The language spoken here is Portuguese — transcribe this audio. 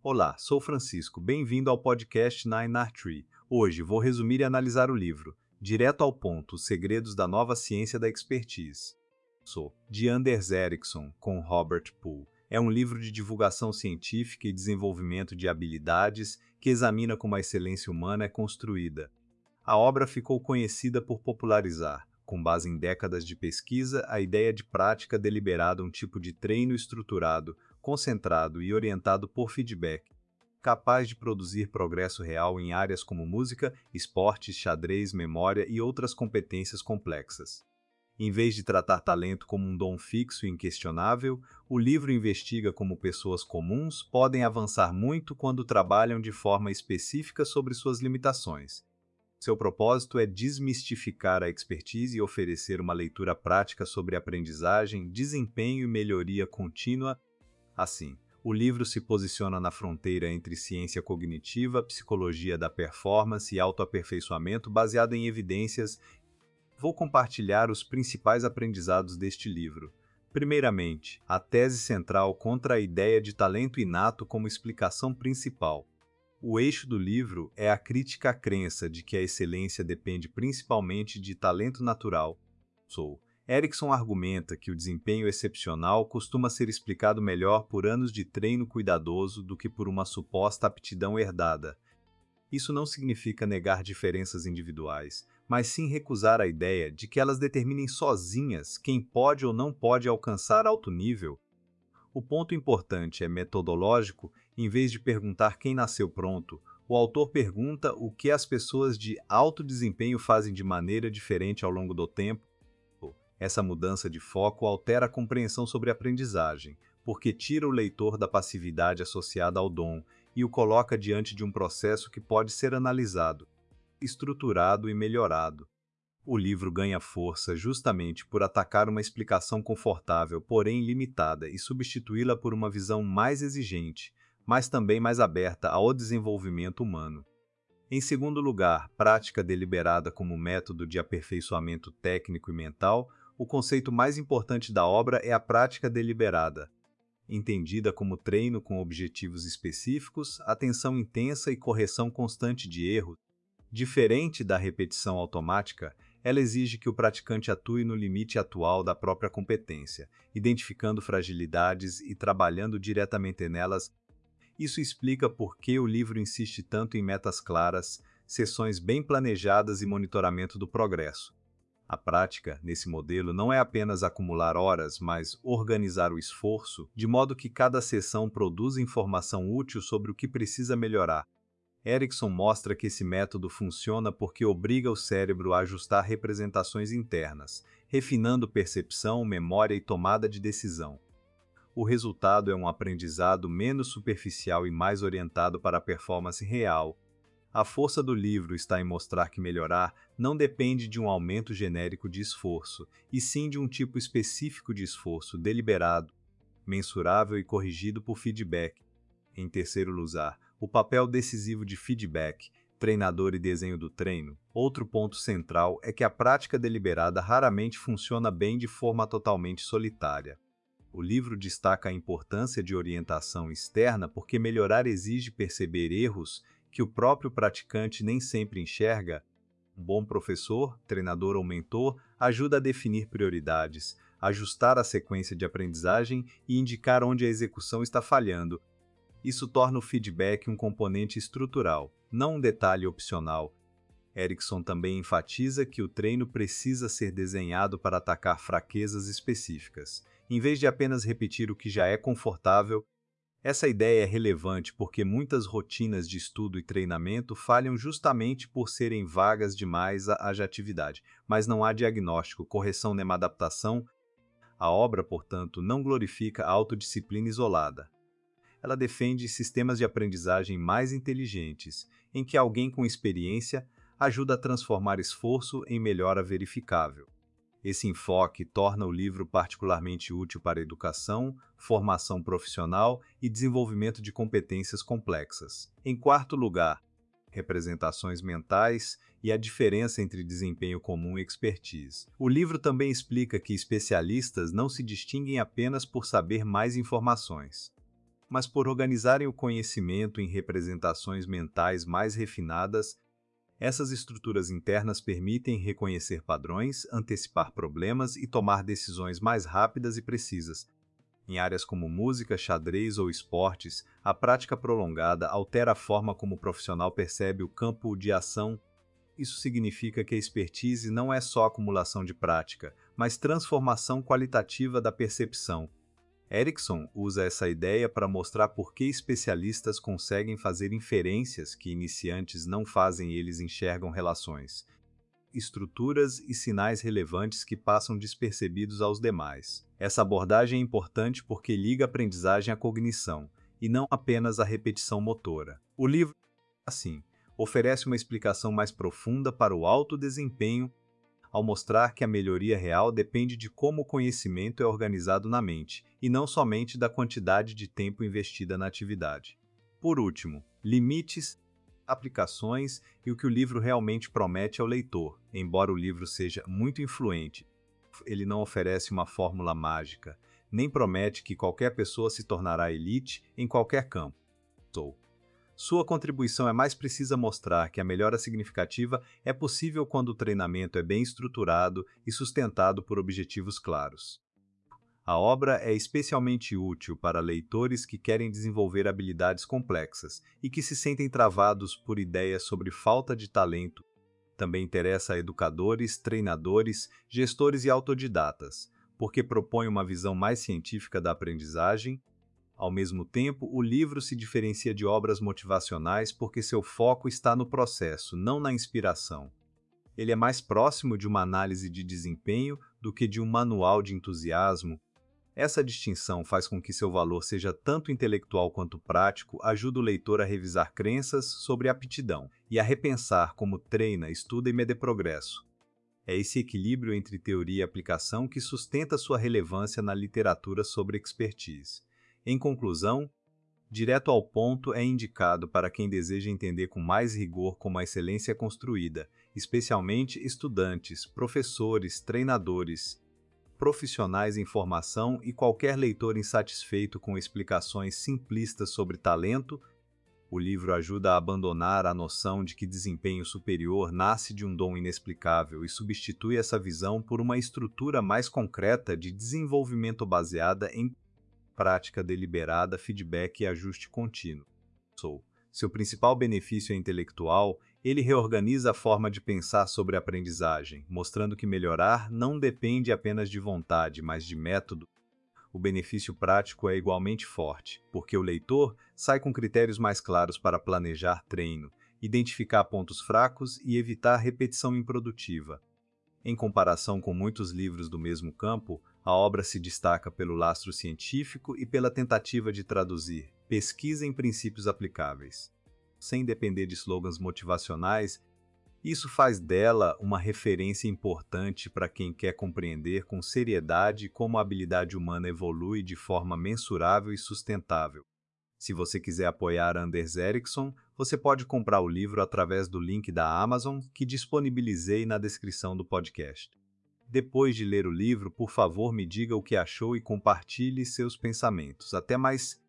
Olá, sou Francisco. Bem-vindo ao podcast Nine Art Tree. Hoje vou resumir e analisar o livro Direto ao Ponto: Os Segredos da Nova Ciência da Expertise. De Anders Ericsson, com Robert Poole. É um livro de divulgação científica e desenvolvimento de habilidades que examina como a excelência humana é construída. A obra ficou conhecida por popularizar, com base em décadas de pesquisa, a ideia de prática deliberada, um tipo de treino estruturado, concentrado e orientado por feedback, capaz de produzir progresso real em áreas como música, esportes, xadrez, memória e outras competências complexas. Em vez de tratar talento como um dom fixo e inquestionável, o livro investiga como pessoas comuns podem avançar muito quando trabalham de forma específica sobre suas limitações. Seu propósito é desmistificar a expertise e oferecer uma leitura prática sobre aprendizagem, desempenho e melhoria contínua. Assim, o livro se posiciona na fronteira entre ciência cognitiva, psicologia da performance e autoaperfeiçoamento baseado em evidências. Vou compartilhar os principais aprendizados deste livro. Primeiramente, a tese central contra a ideia de talento inato como explicação principal. O eixo do livro é a crítica à crença de que a excelência depende principalmente de talento natural. Erickson argumenta que o desempenho excepcional costuma ser explicado melhor por anos de treino cuidadoso do que por uma suposta aptidão herdada. Isso não significa negar diferenças individuais, mas sim recusar a ideia de que elas determinem sozinhas quem pode ou não pode alcançar alto nível. O ponto importante é metodológico. Em vez de perguntar quem nasceu pronto, o autor pergunta o que as pessoas de alto desempenho fazem de maneira diferente ao longo do tempo. Essa mudança de foco altera a compreensão sobre a aprendizagem, porque tira o leitor da passividade associada ao dom e o coloca diante de um processo que pode ser analisado, estruturado e melhorado. O livro ganha força justamente por atacar uma explicação confortável, porém limitada, e substituí-la por uma visão mais exigente, mas também mais aberta ao desenvolvimento humano. Em segundo lugar, prática deliberada como método de aperfeiçoamento técnico e mental. O conceito mais importante da obra é a prática deliberada, entendida como treino com objetivos específicos, atenção intensa e correção constante de erros. Diferente da repetição automática, ela exige que o praticante atue no limite atual da própria competência, identificando fragilidades e trabalhando diretamente nelas. Isso explica por que o livro insiste tanto em metas claras, sessões bem planejadas e monitoramento do progresso. A prática, nesse modelo, não é apenas acumular horas, mas organizar o esforço, de modo que cada sessão produza informação útil sobre o que precisa melhorar. Erickson mostra que esse método funciona porque obriga o cérebro a ajustar representações internas, refinando percepção, memória e tomada de decisão. O resultado é um aprendizado menos superficial e mais orientado para a performance real. A força do livro está em mostrar que melhorar não depende de um aumento genérico de esforço, e sim de um tipo específico de esforço deliberado, mensurável e corrigido por feedback. Em terceiro lugar, o papel decisivo de feedback, treinador e desenho do treino. Outro ponto central é que a prática deliberada raramente funciona bem de forma totalmente solitária. O livro destaca a importância de orientação externa porque melhorar exige perceber erros que o próprio praticante nem sempre enxerga. Um bom professor, treinador ou mentor ajuda a definir prioridades, ajustar a sequência de aprendizagem e indicar onde a execução está falhando. Isso torna o feedback um componente estrutural, não um detalhe opcional. Erickson também enfatiza que o treino precisa ser desenhado para atacar fraquezas específicas, em vez de apenas repetir o que já é confortável. Essa ideia é relevante porque muitas rotinas de estudo e treinamento falham justamente por serem vagas demais à atividade, mas não há diagnóstico, correção nem adaptação. A obra, portanto, não glorifica a autodisciplina isolada. Ela defende sistemas de aprendizagem mais inteligentes, em que alguém com experiência ajuda a transformar esforço em melhora verificável. Esse enfoque torna o livro particularmente útil para educação, formação profissional e desenvolvimento de competências complexas. Em quarto lugar, representações mentais e a diferença entre desempenho comum e expertise. O livro também explica que especialistas não se distinguem apenas por saber mais informações. mas por organizarem o conhecimento em representações mentais mais refinadas. Essas estruturas internas permitem reconhecer padrões, antecipar problemas e tomar decisões mais rápidas e precisas. Em áreas como música, xadrez ou esportes, a prática prolongada altera a forma como o profissional percebe o campo de ação. Isso significa que a expertise não é só acumulação de prática, mas transformação qualitativa da percepção. Erickson usa essa ideia para mostrar por que especialistas conseguem fazer inferências que iniciantes não fazem. Eles enxergam relações, estruturas e sinais relevantes que passam despercebidos aos demais. Essa abordagem é importante porque liga a aprendizagem à cognição, e não apenas à repetição motora. O livro, assim, oferece uma explicação mais profunda para o alto desempenho, ao mostrar que a melhoria real depende de como o conhecimento é organizado na mente, e não somente da quantidade de tempo investida na atividade. Por último, limites, aplicações e o que o livro realmente promete ao leitor. Embora o livro seja muito influente, ele não oferece uma fórmula mágica, nem promete que qualquer pessoa se tornará elite em qualquer campo. Sua contribuição é mais precisa mostrar que a melhora significativa é possível quando o treinamento é bem estruturado e sustentado por objetivos claros. A obra é especialmente útil para leitores que querem desenvolver habilidades complexas e que se sentem travados por ideias sobre falta de talento. Também interessa a educadores, treinadores, gestores e autodidatas, porque propõe uma visão mais científica da aprendizagem. Ao mesmo tempo, o livro se diferencia de obras motivacionais porque seu foco está no processo, não na inspiração. Ele é mais próximo de uma análise de desempenho do que de um manual de entusiasmo. Essa distinção faz com que seu valor seja tanto intelectual quanto prático, ajuda o leitor a revisar crenças sobre aptidão e a repensar como treina, estuda e mede progresso. É esse equilíbrio entre teoria e aplicação que sustenta sua relevância na literatura sobre expertise. Em conclusão, direto ao ponto é indicado para quem deseja entender com mais rigor como a excelência é construída, especialmente estudantes, professores, treinadores, profissionais em formação e qualquer leitor insatisfeito com explicações simplistas sobre talento. O livro ajuda a abandonar a noção de que desempenho superior nasce de um dom inexplicável e substitui essa visão por uma estrutura mais concreta de desenvolvimento baseada em prática deliberada, feedback e ajuste contínuo. Seu principal benefício é intelectual. Ele reorganiza a forma de pensar sobre a aprendizagem, mostrando que melhorar não depende apenas de vontade, mas de método. O benefício prático é igualmente forte, porque o leitor sai com critérios mais claros para planejar treino, identificar pontos fracos e evitar repetição improdutiva. Em comparação com muitos livros do mesmo campo, a obra se destaca pelo lastro científico e pela tentativa de traduzir pesquisa em princípios aplicáveis. Sem depender de slogans motivacionais, isso faz dela uma referência importante para quem quer compreender com seriedade como a habilidade humana evolui de forma mensurável e sustentável. Se você quiser apoiar Anders Ericsson, você pode comprar o livro através do link da Amazon que disponibilizei na descrição do podcast. Depois de ler o livro, por favor, me diga o que achou e compartilhe seus pensamentos. Até mais!